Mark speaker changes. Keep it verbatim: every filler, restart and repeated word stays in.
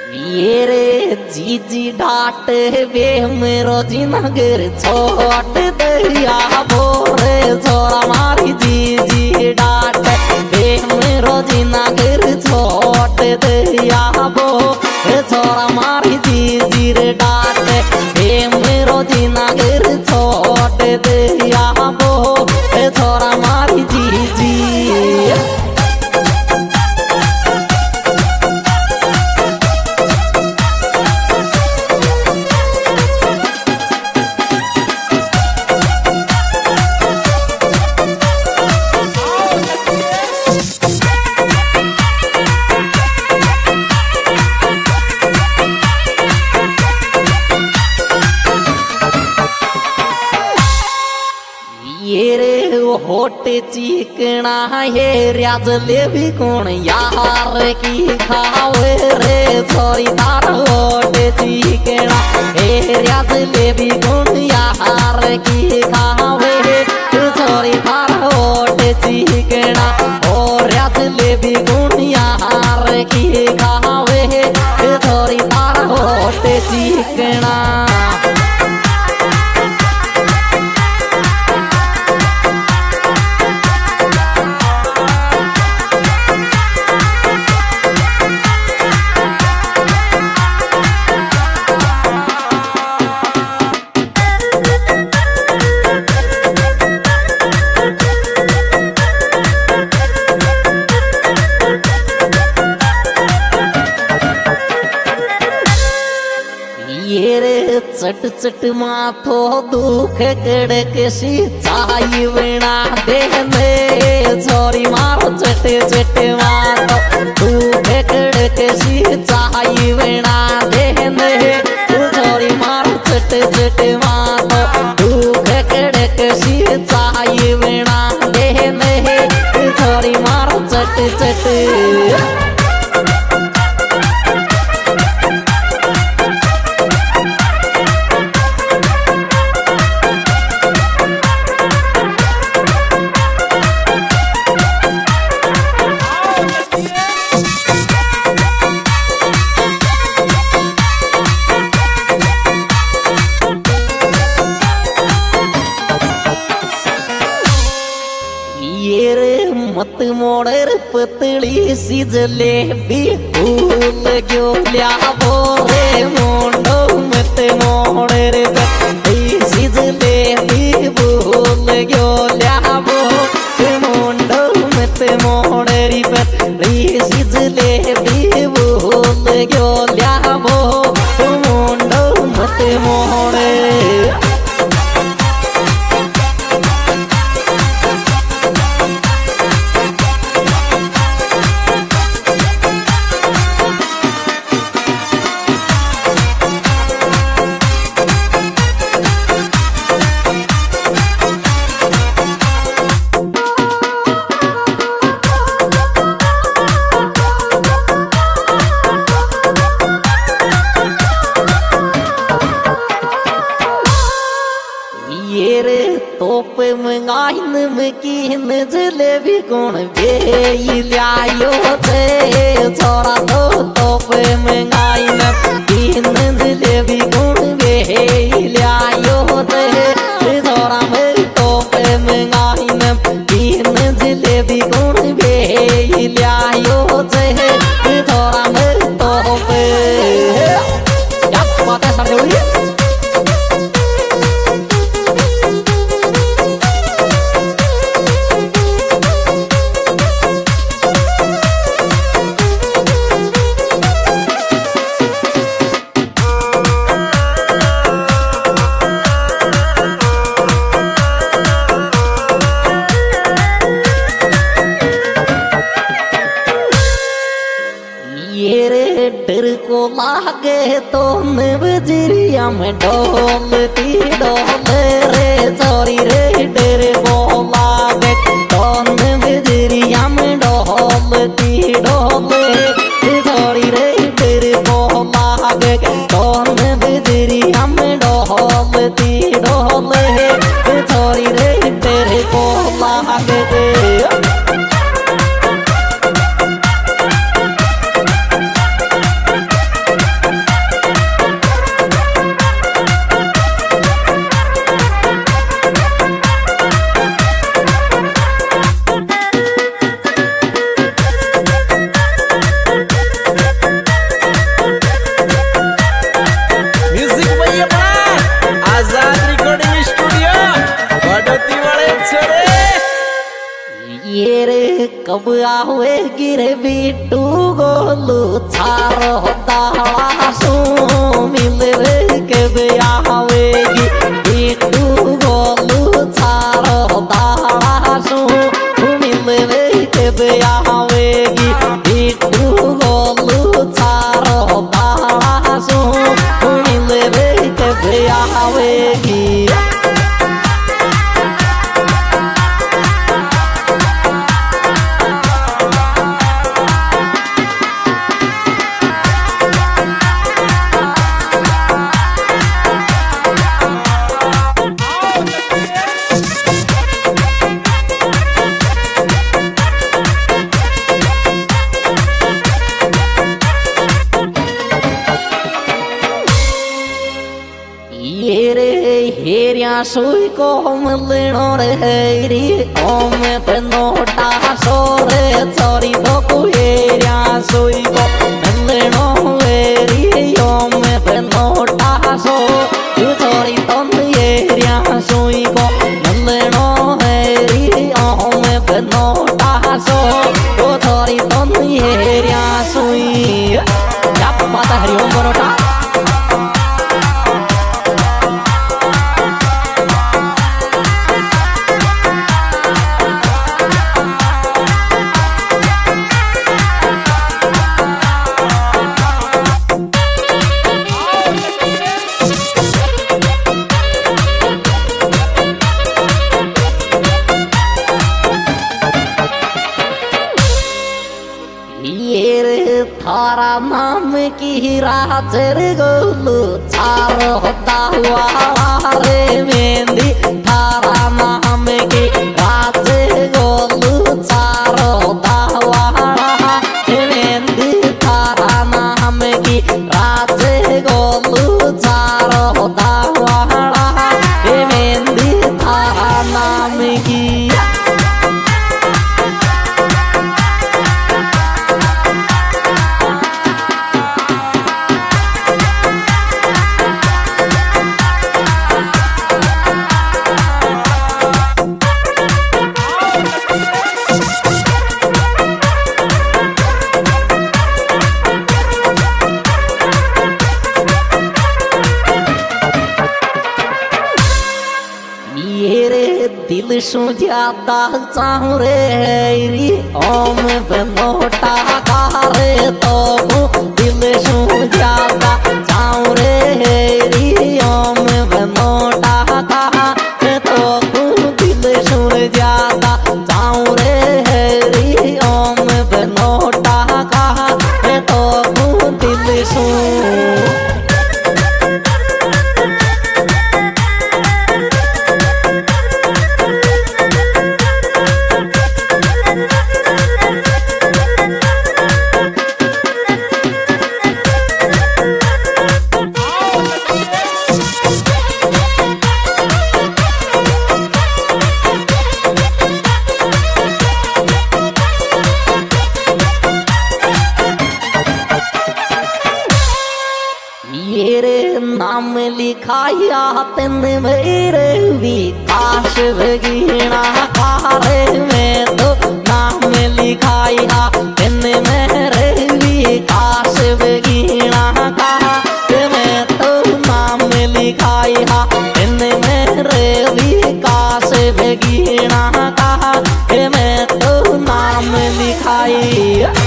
Speaker 1: ये रे जीजी डाट वे मेरो जिनगर छोट दरिया बोरे छोरा मारी जीजी डाट वे मेरो जिनगर छोट दरिया बो छोरा मारी जीजी रे डाट वे मेरो जिनगर छोट दरिया बो छोरा मारी जीजी। ये रे होट चिकना है राजले भी कौन यार की खावे रे छोरी तार होट चिकना है राजले भी कौन यार की खावे छोरी तार होट चिकना और राजले भी कौन यार की खावे छोरी तार होट चिकना। ये रे चट चट माथो दुख कड़क सी चाई बिना देने छोरी मारो चट चट माथो दुख कड़क सी चाई बिना देने छोरी मारो चट चट माथो दुख कड़क सी चाई बिना देने छोरी मारो चट चट। ये रे मत मोड़र पतली सी जलेबी भूल गयो लिया बोरे मोड़ो मत मोड़र पतली सी जलेबी भूल गयो लिया बो मोड़ो मत मोड़री पतली सी जलेबी भूल गयो लिया बो मोड़ो मत मोड़े। ये रे तोप मंगाइन मकीन जलेबी कौन बे लायो थे छोरा तो तोप मंगाइन मकीन जलेबी कौन बे लायो थे छोरा में तोप मंगाइन मकीन जलेबी कौन बे लायो थे छोरा में तोप क्या बात है सर जोड़िए। ये रे डर को लागे तो बजरिया में डोलती डोल रे छोरी रे डर को लागे तो बजरिया में डोलती डोल छोरी रे डर को लागे तो बजरिया में डोलती डोल छोरी रे डर को लागे। कब आवेगी रे बिट्टू गोलू चारो दाड़ा सो मिलवे कब आवेगी बिट्टू गोलू चारो दाड़ा सो मिलवे कब आवेगी बिट्टू गोलू चारो दाड़ा सो मिलवे कब आवेगी। ये रे हेरिया सुई को मिलनो रे हेरी ओम पे नोटा सो रे चोरी तो को हेरिया सुई को मिलनो हेरी ओम पे नोटा सो चोरी तो हेरिया सुई को मिलनो हेरी ओम पे नोटा सो चोरी तो हेरिया सुई क्या बात है हरिओम बरोटा। ये रे थारा नाम की राजर गोलू चारो दावा रे मेहंदी थारा नाम की राजर गोलू चारो दावा मेहंदी थारा नाम की राजर गोलू चारो दावा मेहंदी थारा नाम की। ये रे दिल सु ज्यादा चाहूँ रे री ओम पे नोटा का रे तो दिल सु ज्यादा चाहूँ रे री ओम पे नोटा का तो दिल सु ज्यादा चाहूँ रे री ओम पे नोटा का तो दिल सु। ये रे नाम लिखाया तेन मेरे विकास भगीना कारे में तो नाम लिखाया तेन मेरे विकास भगीना का में तो नाम लिखाया तेन मेरे विकास भगीना का में तो नाम लिखाया।